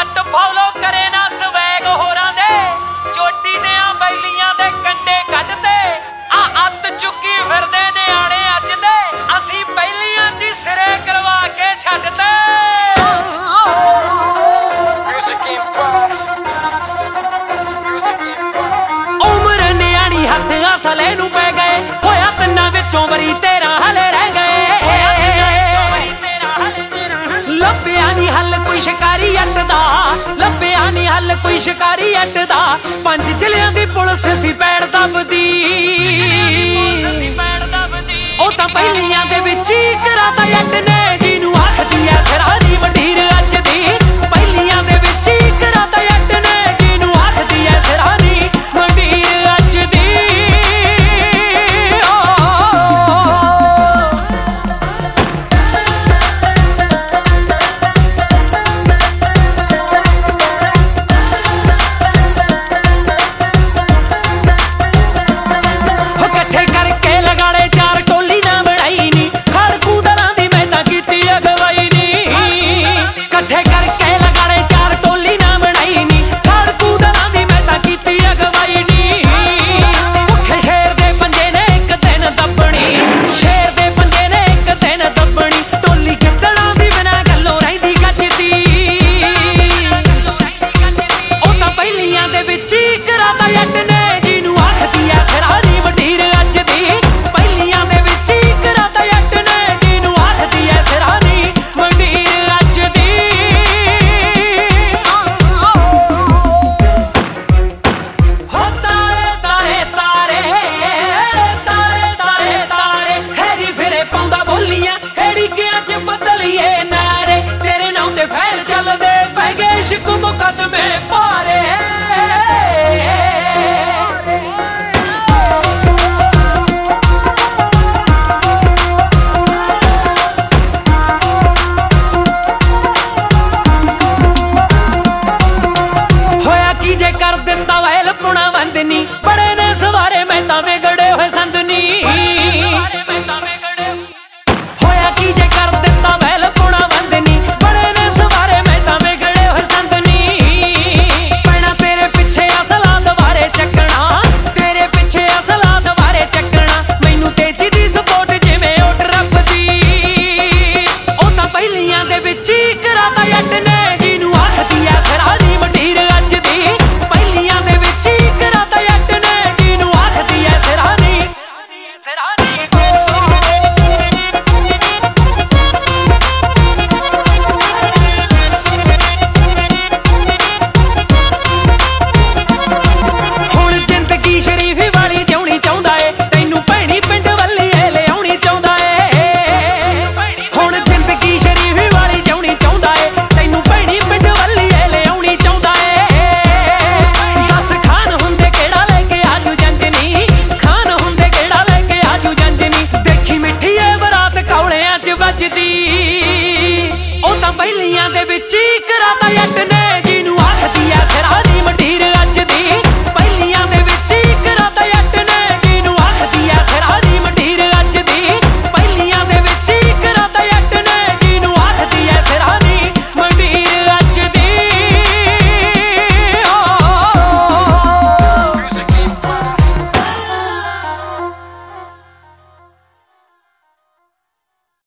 जट follow करे ना swag होरां दे चोटी दे बैलियां दे कंडे कढदे आ अत चुकी फिरदे निआणे अज दे असीं पहिलियां च सिरे करवा के छड्डदे उम्र निआणी हथ असले नूं पै गए होया तिन्नां विचों वरी तेरा हले रह गए लभ्या नी हल कोई शिकारी अट दा लभ्या नी हल कोई शिकारी अट दा पंज जिलियां दी पुलिस सी पैड़ दबदी ओ तां पहिलियां दे विच कराता अट ने जिनू आखदी ऐ सरारी वडीर अज दी पहिलियां दे विच कराता अट ने जिनू आखदी ऐ सरारी वडीर अज दी इश्क मुकदमे पारे होया की जे कर दिंदा वैल पुणा वंदनी बड़े ने सवारे मैं तां विगड़े होए संदनी होया की जे कर दिंदा वैल पुणा वंदनी बड़े ने सवारे मैं तां विगड़े होए संदनी पैना तेरे पिछे असला दवारे चकना तेरे पिछे असला दवारे चकना मैनू तेजी दी सपोर्ट जिवें ओट रब दी ओ तां पहिलियां दे विच कराता अट ने जिनू आखदी ऐ सरारी वडीर अज दी पहिलियां दे विच कराता अट ने जिनू आखदी ऐ सरारी ओ तां पहिलियां दे विच कराता अट ने